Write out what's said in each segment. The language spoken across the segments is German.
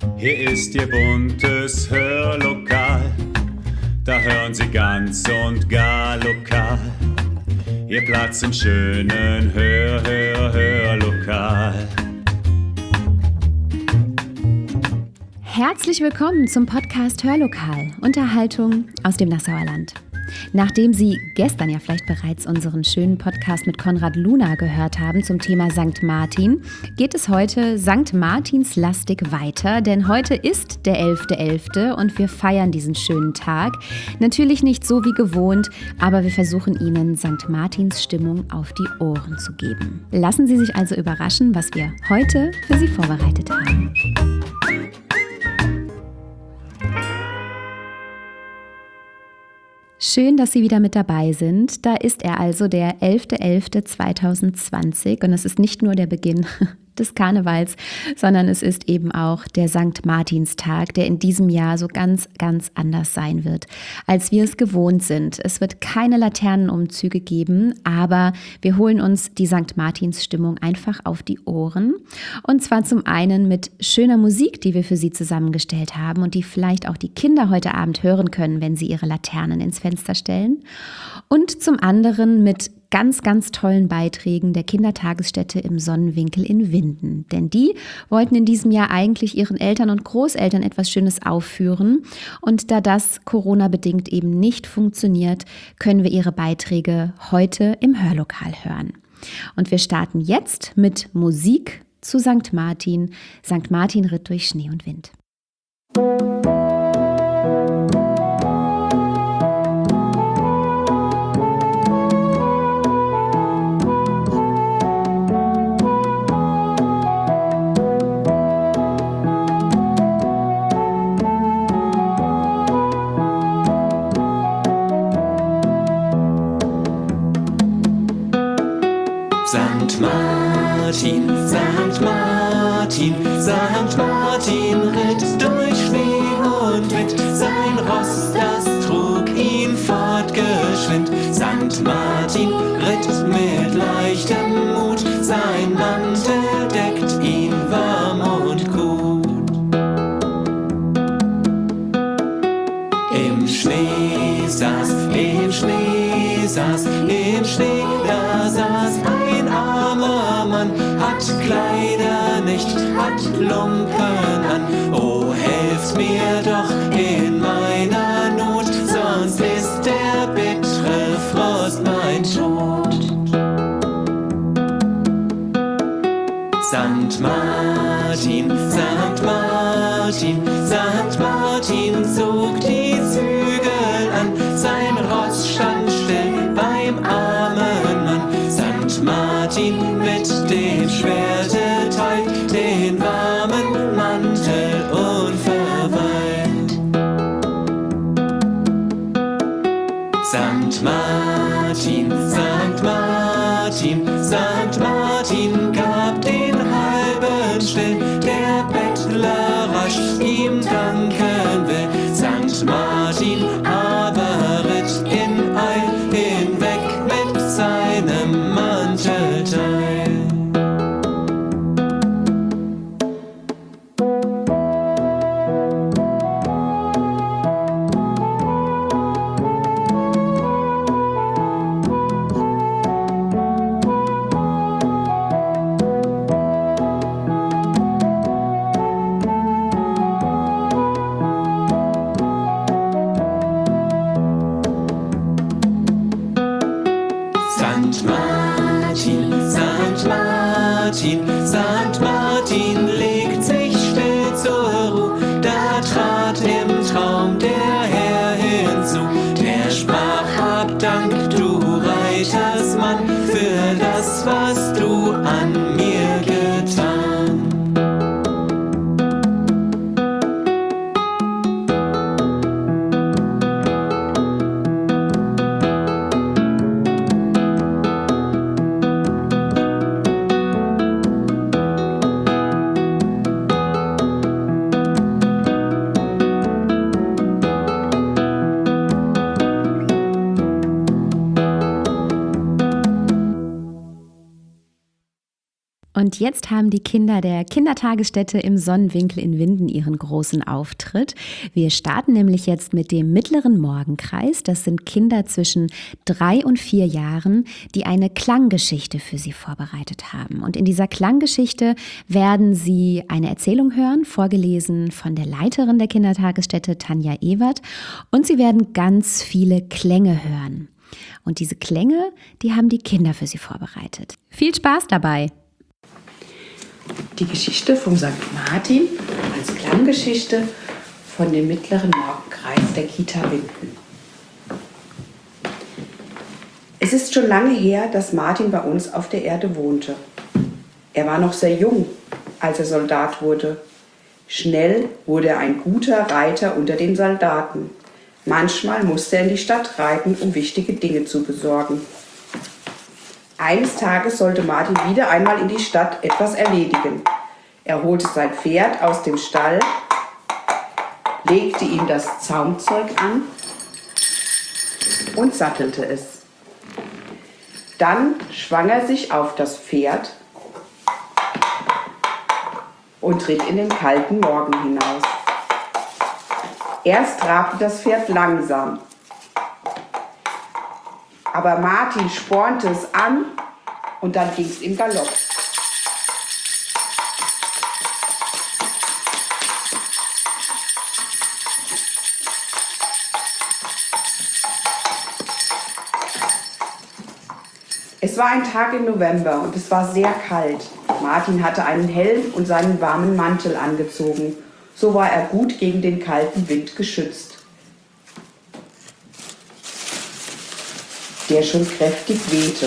Hier ist Ihr buntes Hörlokal, da hören Sie ganz und gar lokal. Ihr Platz im schönen Hörlokal. Herzlich willkommen zum Podcast Hörlokal, Unterhaltung aus dem Nassauer Land. Nachdem Sie gestern ja vielleicht bereits unseren schönen Podcast mit Konrad Luna gehört haben zum Thema St. Martin, geht es heute St. Martins lastig weiter, denn heute ist der 11.11. und wir feiern diesen schönen Tag. Natürlich nicht so wie gewohnt, aber wir versuchen Ihnen St. Martins Stimmung auf die Ohren zu geben. Lassen Sie sich also überraschen, was wir heute für Sie vorbereitet haben. Schön, dass Sie wieder mit dabei sind. Da ist er also, der 11.11.2020 und es ist nicht nur der Beginn des Karnevals, sondern es ist eben auch der St. Martinstag, der in diesem Jahr so ganz, ganz anders sein wird, als wir es gewohnt sind. Es wird keine Laternenumzüge geben, aber wir holen uns die St. Martins-Stimmung einfach auf die Ohren. Und zwar zum einen mit schöner Musik, die wir für Sie zusammengestellt haben und die vielleicht auch die Kinder heute Abend hören können, wenn sie ihre Laternen ins Fenster stellen. Und zum anderen mit ganz, ganz tollen Beiträgen der Kindertagesstätte im Sonnenwinkel in Winden. Denn die wollten in diesem Jahr eigentlich ihren Eltern und Großeltern etwas Schönes aufführen. Und da das Corona-bedingt eben nicht funktioniert, können wir ihre Beiträge heute im Hörlokal hören. Und wir starten jetzt mit Musik zu St. Martin. St. Martin ritt durch Schnee und Wind. St. Martin, St. Martin, St. Martin ritt durch Schnee und Wind. Sein Ross, das trug ihn fortgeschwind. St. Martin ritt mit leichtem Mut. Sein Mantel deckt ihn warm und gut. Im Schnee saß, da saß ein armer Mann, hat Kleider nicht, hat Lumpen an. Oh, helft mir doch in meiner Not, sonst ist der bittere Frost mein Tod. St. Martin, St. Martin, St. Martin zog die Zügel an, sein Ross stand still beim armen Mann. St. Martin mit dem Schwerte teilt den warmen Mantel unverweilt. St. Martin, St. Martin, St. Martin gab den halben still, der Bettler rasch ihm danken will. St. Martin aber ritt in Eil hinweg mit seinem Mantelteil. Und jetzt haben die Kinder der Kindertagesstätte im Sonnenwinkel in Winden ihren großen Auftritt. Wir starten nämlich jetzt mit dem mittleren Morgenkreis. Das sind Kinder zwischen 3 und 4 Jahren, die eine Klanggeschichte für sie vorbereitet haben. Und in dieser Klanggeschichte werden sie eine Erzählung hören, vorgelesen von der Leiterin der Kindertagesstätte, Tanja Ewert. Und sie werden ganz viele Klänge hören. Und diese Klänge, die haben die Kinder für sie vorbereitet. Viel Spaß dabei! Die Geschichte vom St. Martin als Klanggeschichte von dem mittleren Morgenkreis der Kita Winden. Es ist schon lange her, dass Martin bei uns auf der Erde wohnte. Er war noch sehr jung, als er Soldat wurde. Schnell wurde er ein guter Reiter unter den Soldaten. Manchmal musste er in die Stadt reiten, um wichtige Dinge zu besorgen. Eines Tages sollte Martin wieder einmal in die Stadt etwas erledigen. Er holte sein Pferd aus dem Stall, legte ihm das Zaumzeug an und sattelte es. Dann schwang er sich auf das Pferd und ritt in den kalten Morgen hinaus. Erst trabte das Pferd langsam, aber Martin spornte es an und dann ging es im Galopp. Es war ein Tag im November und es war sehr kalt. Martin hatte einen Helm und seinen warmen Mantel angezogen. So war er gut gegen den kalten Wind geschützt, der schon kräftig wehte.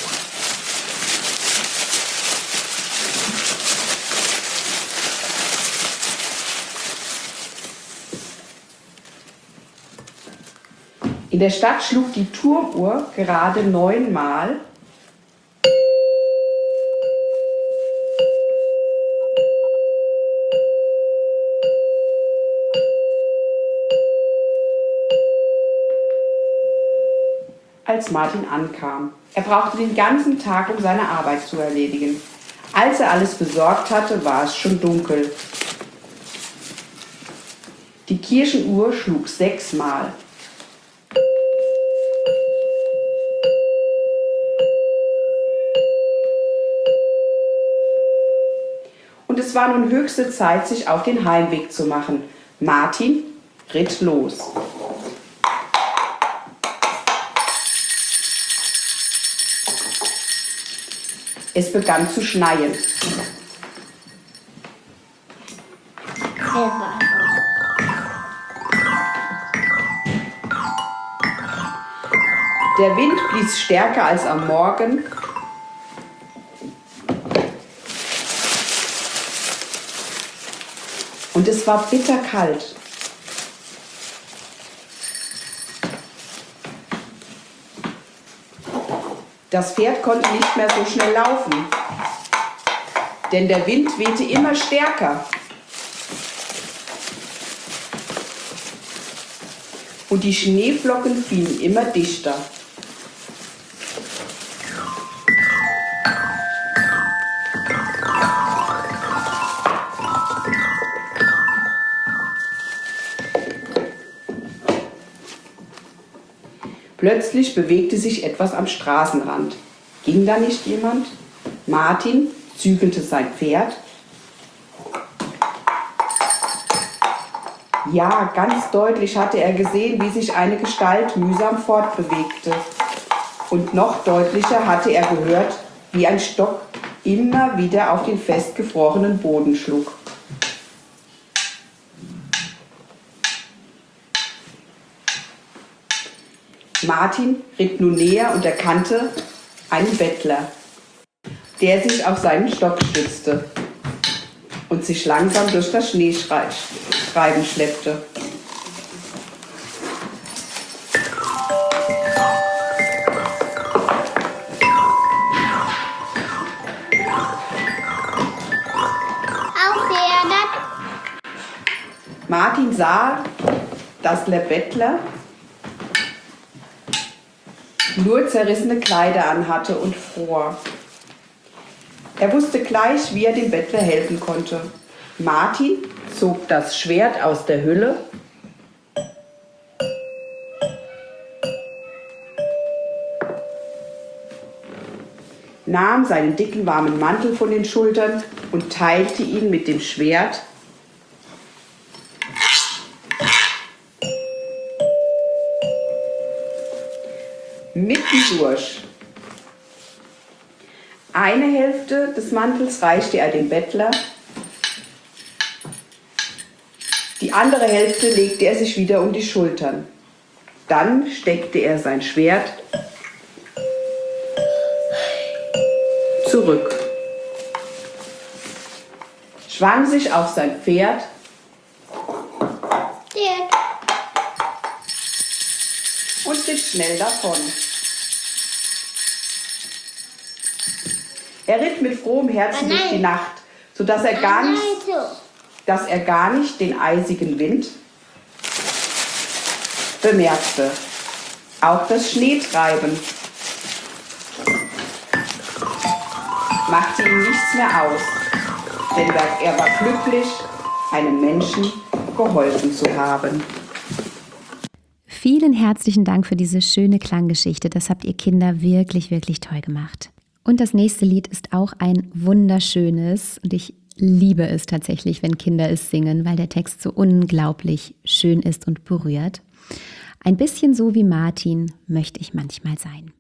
In der Stadt schlug die Turmuhr gerade 9-mal. Als Martin ankam. Er brauchte den ganzen Tag, um seine Arbeit zu erledigen. Als er alles besorgt hatte, war es schon dunkel. Die Kirchenuhr schlug 6-mal. Und es war nun höchste Zeit, sich auf den Heimweg zu machen. Martin ritt los. Es begann zu schneien. Der Wind blies stärker als am Morgen. Und es war bitterkalt. Das Pferd konnte nicht mehr so schnell laufen, denn der Wind wehte immer stärker. Und die Schneeflocken fielen immer dichter. Plötzlich bewegte sich etwas am Straßenrand. Ging da nicht jemand? Martin zügelte sein Pferd. Ja, ganz deutlich hatte er gesehen, wie sich eine Gestalt mühsam fortbewegte. Und noch deutlicher hatte er gehört, wie ein Stock immer wieder auf den festgefrorenen Boden schlug. Martin ritt nun näher und erkannte einen Bettler, der sich auf seinen Stock stützte und sich langsam durch das Schneetreiben schleppte. Martin sah, dass der Bettler nur zerrissene Kleider anhatte und fror. Er wusste gleich, wie er dem Bettler helfen konnte. Martin zog das Schwert aus der Hülle, nahm seinen dicken, warmen Mantel von den Schultern und teilte ihn mit dem Schwert mitten durch. Eine Hälfte des Mantels reichte er dem Bettler, die andere Hälfte legte er sich wieder um die Schultern. Dann steckte er sein Schwert zurück, schwang sich auf sein Pferd und ritt schnell davon. Er ritt mit frohem Herzen durch die Nacht, sodass er gar nicht den eisigen Wind bemerkte. Auch das Schneetreiben machte ihm nichts mehr aus, denn er war glücklich, einem Menschen geholfen zu haben. Vielen herzlichen Dank für diese schöne Klanggeschichte. Das habt ihr Kinder wirklich, wirklich toll gemacht. Und das nächste Lied ist auch ein wunderschönes und ich liebe es tatsächlich, wenn Kinder es singen, weil der Text so unglaublich schön ist und berührt. Ein bisschen so wie Martin möchte ich manchmal sein.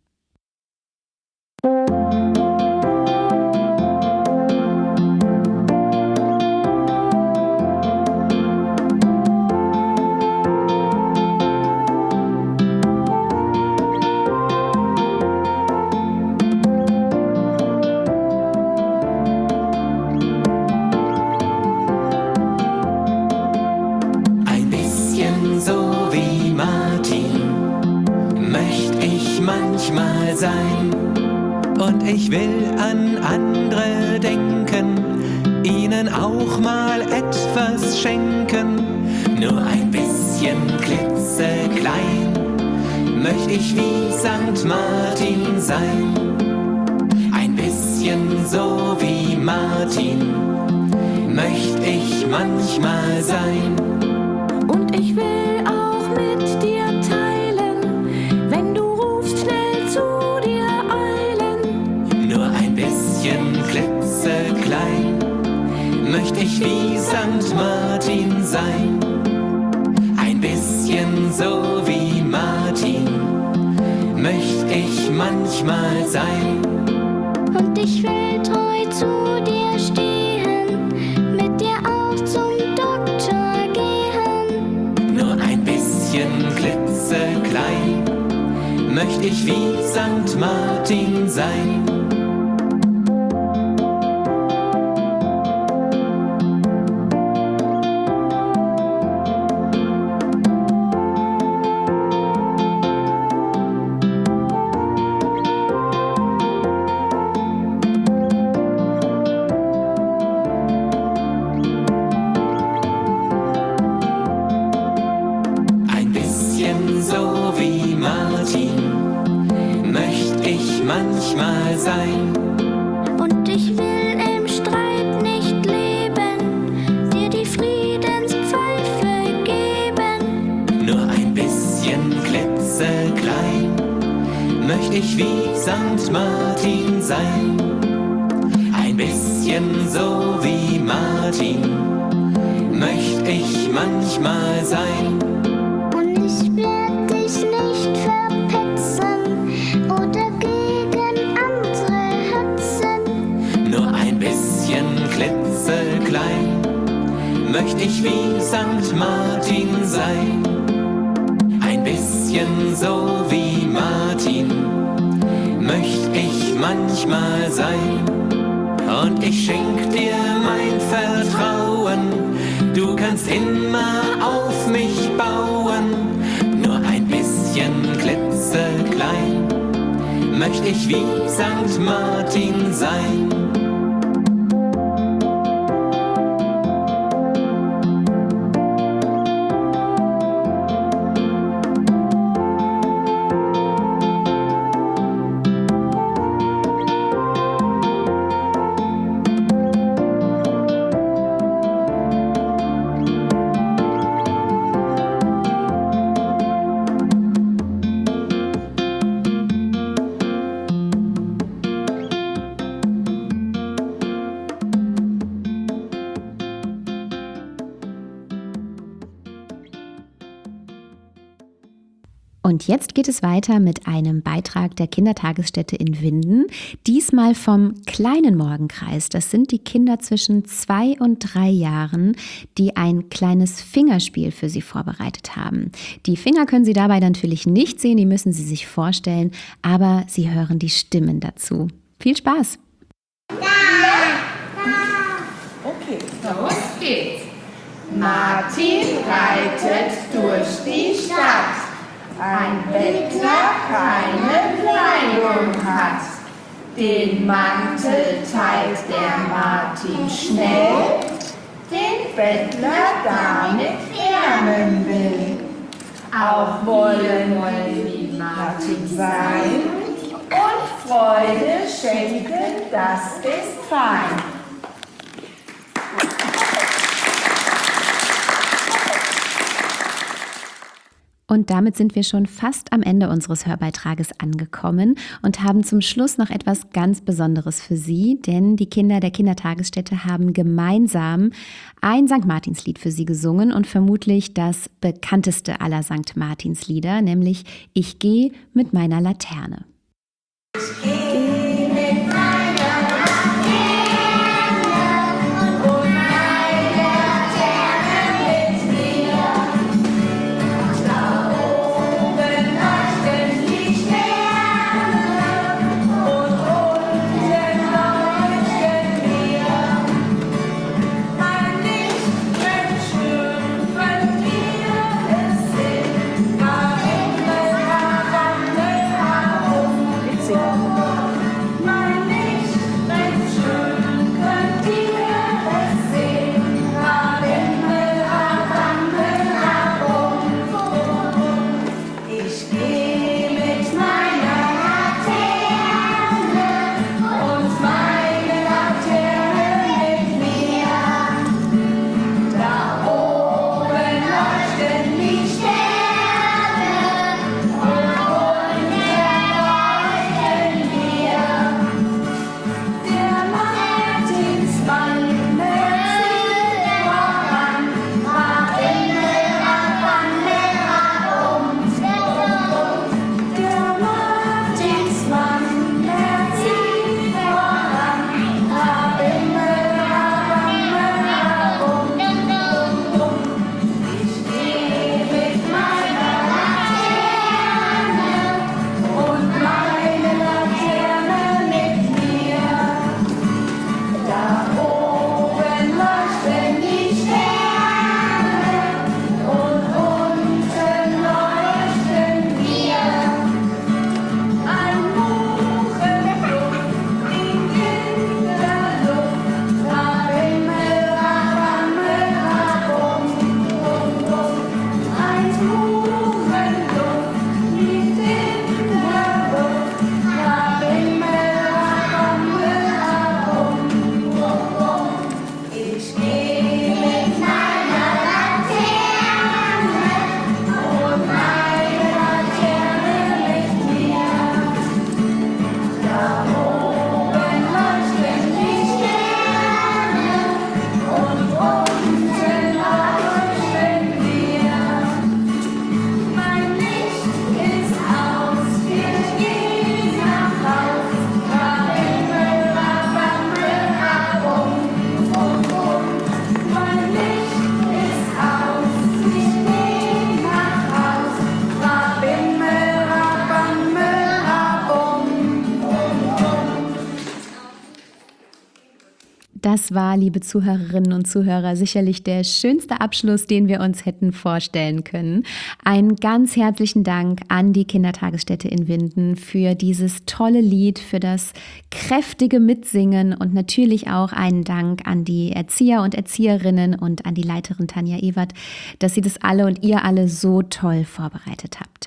Manchmal sein und ich will an andere denken, ihnen auch mal etwas schenken. Nur ein bisschen klitzeklein möchte ich wie Sankt Martin sein. Ein bisschen so wie Martin möchte ich manchmal sein. Und ich will auch mit dir teilen, wenn du zu dir eilen. Nur ein bisschen klitzeklein möchte ich wie Sankt Martin sein. Ein bisschen so wie Martin möchte ich manchmal sein. Und ich will treu zu dir stehen, mit dir auch zum Doktor gehen. Nur ein bisschen klitzeklein möchte ich wie Sankt Martin sein. Ein bisschen so wie Martin möchte ich manchmal sein. Und ich will im Streit nicht leben, dir die Friedenspfeife geben. Nur ein bisschen klitzeklein möchte ich wie Sankt Martin sein. Ein bisschen so wie Martin möchte ich manchmal sein. Und ich werd dich nicht verpetzen oder gegen andere hetzen. Nur ein bisschen klitzeklein möchte ich wie Sankt Martin sein. Ein bisschen so wie Martin möchte ich manchmal sein. Und ich schenk dir mein Vertrauen, du kannst immer auf mich bauen. Nur ein bisschen klitzeklein möchte ich wie Sankt Martin sein. Und jetzt geht es weiter mit einem Beitrag der Kindertagesstätte in Winden, diesmal vom kleinen Morgenkreis. Das sind die Kinder zwischen 2 und 3 Jahren, die ein kleines Fingerspiel für sie vorbereitet haben. Die Finger können Sie dabei natürlich nicht sehen, die müssen Sie sich vorstellen, aber Sie hören die Stimmen dazu. Viel Spaß! Okay, los geht's. Martin reitet durch die Stadt. Ein Bettler keine Kleidung hat. Den Mantel teilt der Martin schnell, den Bettler damit wärmen will. Auch wollen wie Martin sein und Freude schenken, das ist fein. Und damit sind wir schon fast am Ende unseres Hörbeitrages angekommen und haben zum Schluss noch etwas ganz Besonderes für Sie, denn die Kinder der Kindertagesstätte haben gemeinsam ein St. Martinslied für Sie gesungen und vermutlich das bekannteste aller St. Martinslieder, nämlich Ich gehe mit meiner Laterne. Das war, liebe Zuhörerinnen und Zuhörer, sicherlich der schönste Abschluss, den wir uns hätten vorstellen können. Einen ganz herzlichen Dank an die Kindertagesstätte in Winden für dieses tolle Lied, für das kräftige Mitsingen und natürlich auch einen Dank an die Erzieher und Erzieherinnen und an die Leiterin Tanja Ewert, dass Sie das alle und ihr alle so toll vorbereitet habt.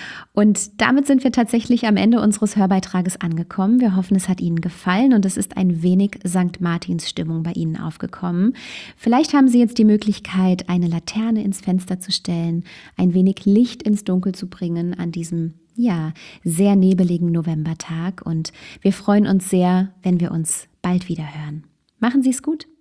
Und damit sind wir tatsächlich am Ende unseres Hörbeitrages angekommen. Wir hoffen, es hat Ihnen gefallen und es ist ein wenig St. Martins Stimmung bei Ihnen aufgekommen. Vielleicht haben Sie jetzt die Möglichkeit, eine Laterne ins Fenster zu stellen, ein wenig Licht ins Dunkel zu bringen an diesem, sehr nebeligen Novembertag. Und wir freuen uns sehr, wenn wir uns bald wieder hören. Machen Sie es gut!